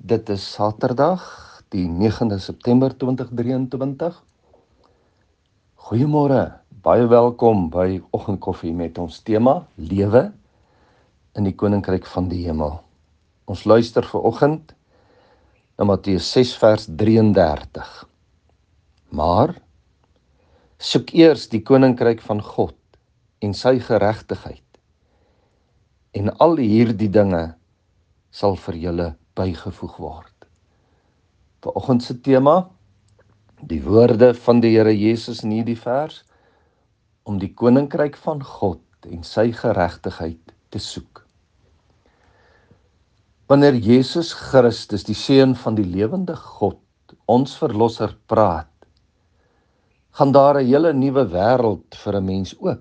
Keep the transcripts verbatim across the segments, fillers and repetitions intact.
Dit is Saterdag, die negende September tweeduisend drieëntwintig. Goeiemôre, baie welkom by Oggendkoffie met ons tema Lewe in die Koninkryk van die Hemel. Ons luister vanoggend na Matteus ses vers drie en dertig. Maar soek eers die Koninkryk van God en sy geregtigheid, en al hierdie dinge sal vir julle bygevoeg word. Vanoggend se tema, die woorde van die Here Jesus in hierdie vers, om die Koninkryk van God en sy geregtigheid te soek. Wanneer Jesus Christus, die Seun van die lewende God, ons Verlosser, praat, gaan daar 'n hele nuwe wêreld vir 'n mens oop.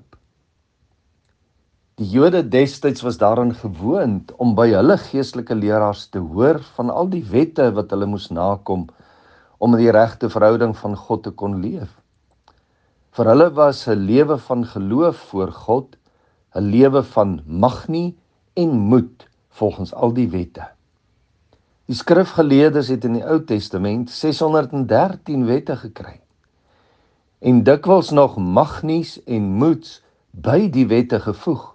Die Jode destyds was daaraan gewoond om by hulle geestelike leraars te hoor van al die wette wat hulle moes nakom om die regte verhouding van God te kon leef. Vir hulle was 'n lewe van geloof voor God 'n lewe van magnie en moed volgens al die wette. Die skrifgeleerdes het in die Ou Testament seshonderddertien wette gekry en dikwels nog magnies en moeds by die wette gevoeg.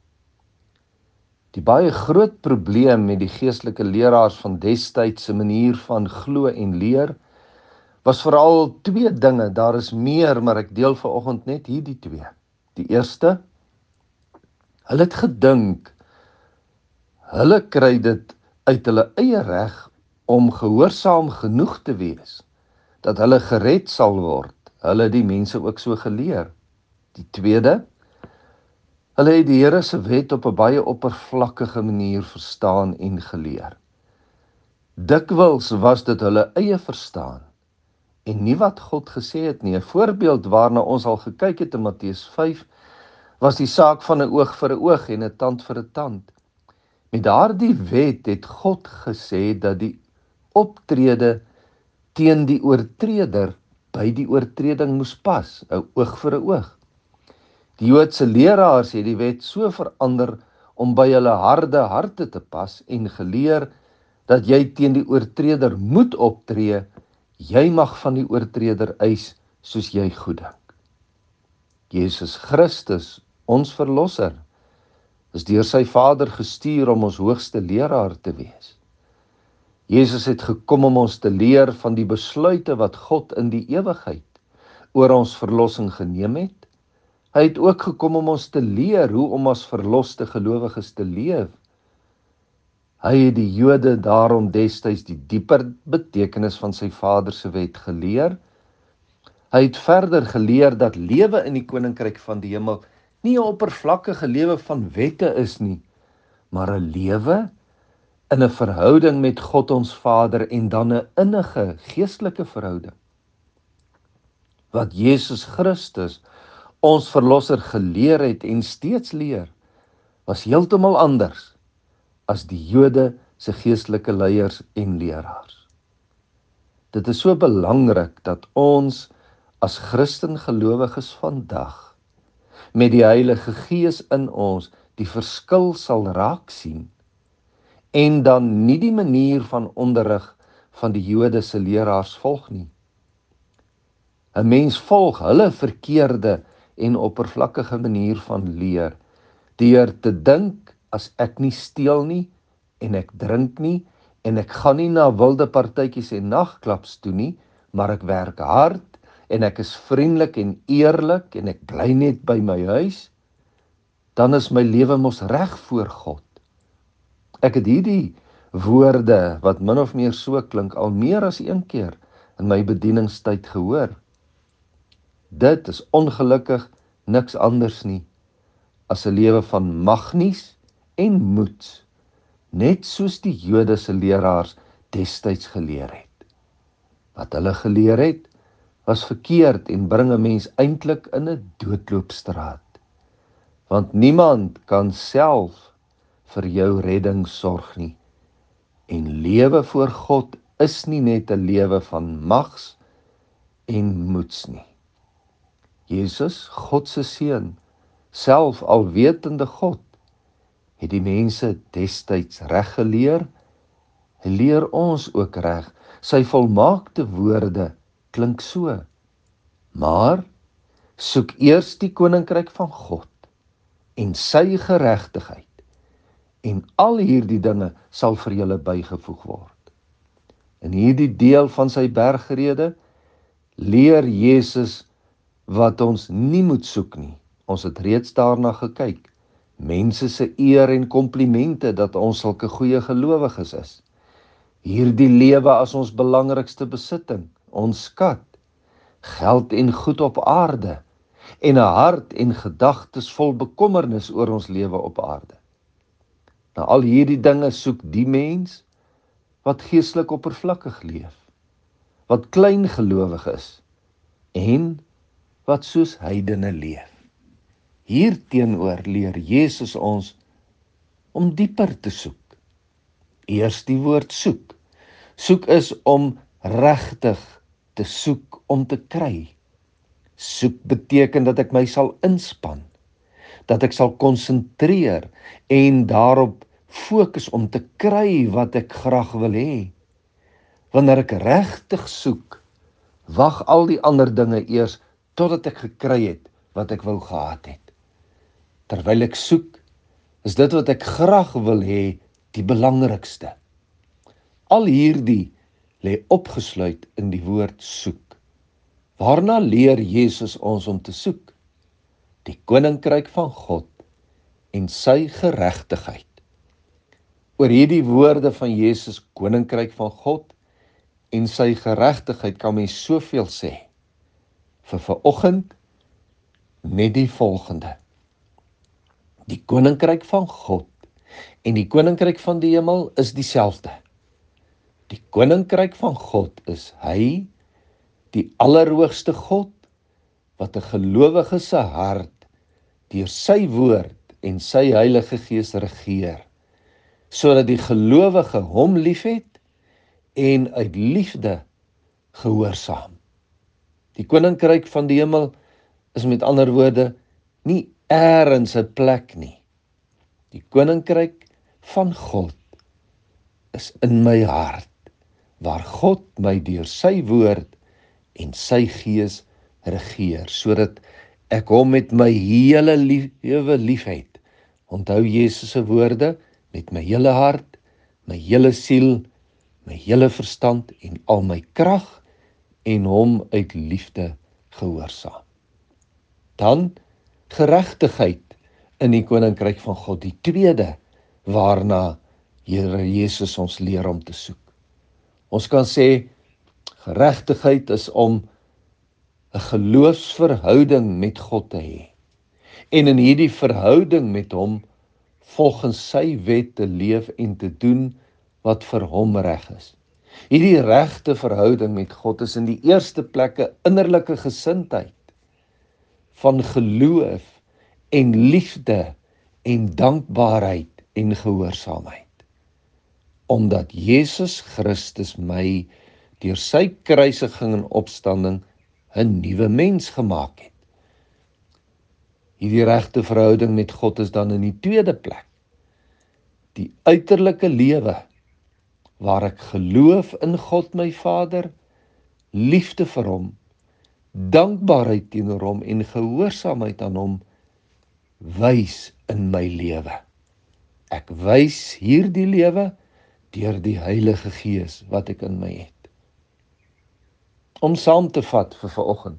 Die baie groot probleem met die geestelike leraars van destyds se manier van glo en leer was veral twee dinge. Daar is meer, maar ek deel vanoggend net hierdie twee. Die eerste, hulle het gedink, hulle kry dit uit hulle eie reg om gehoorsaam genoeg te wees, dat hulle gered sal word. Hulle het die mense ook so geleer. Die tweede, hulle het die Here se wet op 'n baie oppervlakkige manier verstaan en geleer. Dikwels was dit hulle eie verstaan en nie wat God gesê het nie. 'n Voorbeeld waarna ons al gekyk het in Matteus vyf was die saak van 'n oog vir 'n oog en 'n tand vir 'n tand. Met daardie wet het God gesê dat die optrede teen die oortreder by die oortreding moes pas, 'n oog vir 'n oog. Die Joodse leraars het die wet so verander om by hulle harde harte te pas en geleer dat jy teen die oortreder moet optree, jy mag van die oortreder eis soos jy goeddink. Jesus Christus, ons Verlosser, is deur sy Vader gestuur om ons hoogste leraar te wees. Jesus het gekom om ons te leer van die besluite wat God in die ewigheid oor ons verlossing geneem het. Hy het ook gekom om ons te leer hoe om as verloste gelowiges te leef. Hy het die Jode daarom destyds die dieper betekenis van sy Vader se wet geleer. Hy het verder geleer dat lewe in die Koninkryk van die Hemel nie 'n oppervlakkige lewe van wette is nie, maar 'n lewe in 'n verhouding met God ons Vader en dan 'n innige geestelike verhouding. Wat Jesus Christus, ons Verlosser, geleer het en steeds leer, was heeltemal anders as die Jode se geestelike leiers en leraars. Dit is so belangrik dat ons as Christen gelowiges vandag met die Heilige Gees in ons die verskil sal raak sien en dan nie die manier van onderrig van die Jode se leraars volg nie. 'n Mens volg hulle verkeerde en oppervlakkige manier van leer, deur te dink, as ek nie steel nie, en ek drink nie, en ek gaan nie na wilde partytjies en nagklaps toe nie, maar ek werk hard, en ek is vriendelik en eerlik, en ek bly net by my huis, dan is my lewe mos reg voor God. Ek het hierdie woorde, wat min of meer so klink, al meer as een keer in my bedieningstyd gehoor. Dit is ongelukkig niks anders nie as 'n lewe van magnies en moeds, net soos die Jode se leraars destyds geleer het. Wat hulle geleer het, was verkeerd en bring 'n mens eintlik in 'n doodloopstraat, want niemand kan self vir jou redding sorg nie, en lewe voor God is nie net 'n lewe van mags en moeds nie. Jesus, God se Seun, self alwetende God, het die mense destyds reg geleer Hy leer ons ook reg. Sy volmaakte woorde klink so: maar soek eers die koninkryk van God en sy geregtigheid, en al hierdie dinge sal vir julle bygevoeg word. In hierdie deel van sy bergrede leer Jesus wat ons nie moet soek nie. Ons het reeds daarna gekyk. Mense se eer en komplimente dat ons sulke goeie gelowiges is. Hierdie lewe as ons belangrikste besitting, ons skat, geld en goed op aarde, en 'n hart en gedagtes vol bekommernis oor ons lewe op aarde. Na al hierdie dinge soek die mens wat geestelik oppervlakkig leef, wat klein gelowig is en wat soos heidene leef. Hierteenoor leer Jesus ons om dieper te soek. Eers die woord soek. Soek is om regtig te soek om te kry. Soek beteken dat ek my sal inspann, dat ek sal konsentreer en daarop fokus om te kry wat ek graag wil hê. Wanneer ek regtig soek, wag al die ander dinge eers totdat ek gekry het wat ek wou gehad het. Terwyl ek soek, is dit wat ek graag wil hê die belangrikste. Al hierdie lê opgesluit in die woord soek. Waarna leer Jesus ons om te soek? Die koninkryk van God en sy geregtigheid. Oor hierdie woorde van Jesus, koninkryk van God en sy geregtigheid, kan mens soveel sê. Vir vanoggend net die volgende: die koninkryk van God en die koninkryk van die hemel is dieselfde. Die koninkryk van God is hy, die allerhoogste God, wat 'n gelowige se hart deur sy woord en sy Heilige Gees regeer, sodat die gelowige hom liefhet en uit liefde gehoorsaam. Die koninkryk van die hemel is met ander woorde nie eers 'n plek nie. Die koninkryk van God is in my hart, waar God my deur sy woord en sy Gees regeer, sodat ek hom met my hele lewe liefhet. Onthou Jesus se woorde: met my hele hart, my hele siel, my hele verstand en al my krag, en hom uit liefde gehoorsaam. Dan geregtigheid in die koninkryk van God, die tweede waarna Here Jesus ons leer om te soek. Ons kan sê geregtigheid is om 'n geloofsverhouding met God te hê, en in hierdie verhouding met hom volgens sy wet te leef en te doen wat vir hom reg is. Hierdie regte verhouding met God is in die eerste plek 'n innerlike gesindheid van geloof en liefde en dankbaarheid en gehoorsaamheid. Omdat Jesus Christus my deur sy kruisiging en opstanding 'n nuwe mens gemaak het. Hierdie regte verhouding met God is dan in die tweede plek die uiterlike lewe, waar ek geloof in God my Vader, liefde vir hom, dankbaarheid teenoor hom en gehoorsaamheid aan hom wys in my lewe. Ek wys hierdie lewe deur die Heilige Gees wat ek in my het. Om saam te vat vir vanoggend: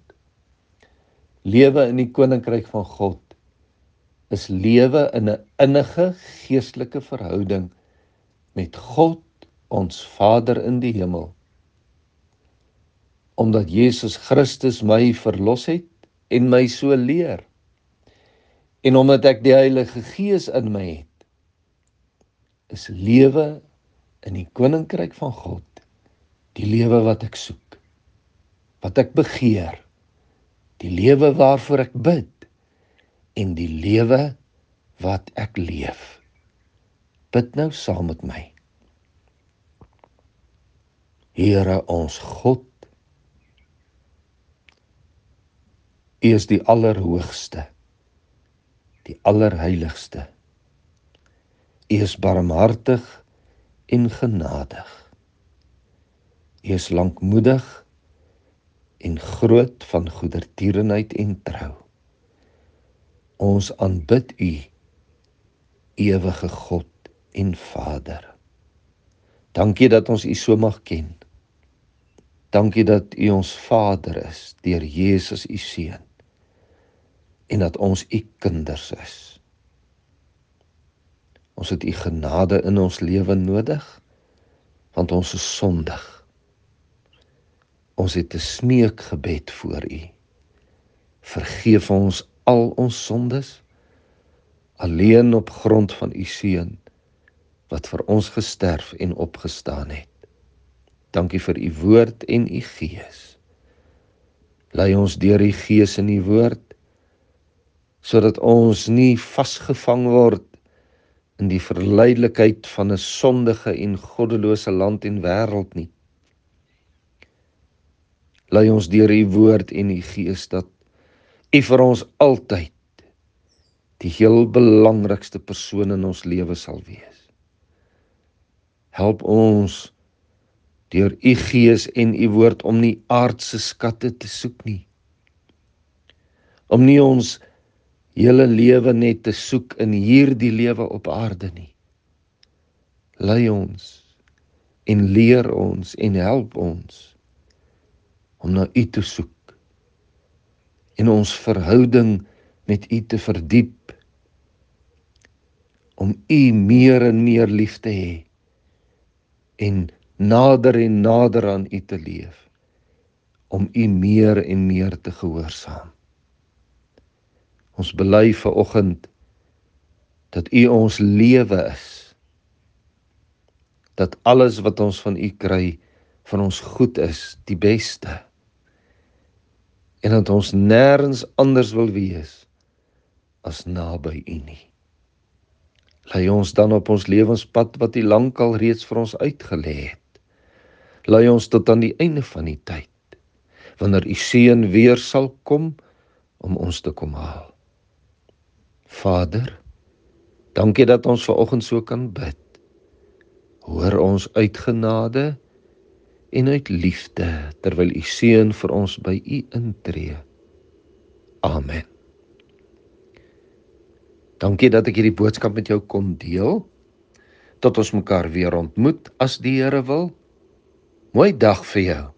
lewe in die koninkryk van God is lewe in 'n innige geestelike verhouding met God, ons Vader in die hemel. Omdat Jesus Christus my verlos het en my so leer, en omdat ek die Heilige Gees in my het, is lewe in die koninkryk van God die lewe wat ek soek, wat ek begeer, die lewe waarvoor ek bid, en die lewe wat ek leef. Bid nou saam met my. Here ons God, U is die allerhoogste, die allerheiligste. U is barmhartig en genadig. U is lankmoedig en groot van goedertierenheid en trou. Ons aanbid U, ewige God en Vader. Dankie dat ons U so mag ken. Dankie dat U ons Vader is, deur Jesus U Seun, en dat ons U kinders is. Ons het U genade in ons lewe nodig, want ons is sondig. Ons het 'n smeekgebed voor U. Vergeef ons al ons sondes, alleen op grond van U Seun, wat vir ons gesterf en opgestaan het. Dankie vir U woord en U Gees. Lei ons deur U Gees in U woord, sodat ons nie vasgevang word in die verleidelikheid van 'n sondige en goddelose land en wêreld nie. Lei ons deur U woord en U Gees dat U vir ons altyd die heel belangrikste persoon in ons lewe sal wees. Help ons deur U Gees en U woord om nie aardse skatte te soek nie. Om nie ons hele lewe net te soek in hierdie lewe op aarde nie. Lei ons en leer ons en help ons om na U te soek en ons verhouding met U te verdiep, om U meer en meer lief te hê en nader en nader aan U te leef, om U meer en meer te gehoorsaam. Ons bely vanoggend dat U ons lewe is, dat alles wat ons van U kry, van ons goed is, die beste, en dat ons nêrens anders wil wees as naby U nie. Lei ons dan op ons lewenspad wat U lankal reeds vir ons uitgelê het. Lei ons tot aan die einde van die tyd, wanneer U Seun weer sal kom om ons te kom haal. Vader, dankie dat ons vanoggend so kan bid. Hoor ons uit genade en uit liefde, terwyl U Seun vir ons by U intree. Amen. Dankie dat ek hierdie boodskap met jou kon deel. Tot ons mekaar weer ontmoet, as die Here wil. Mooi dag vir jou.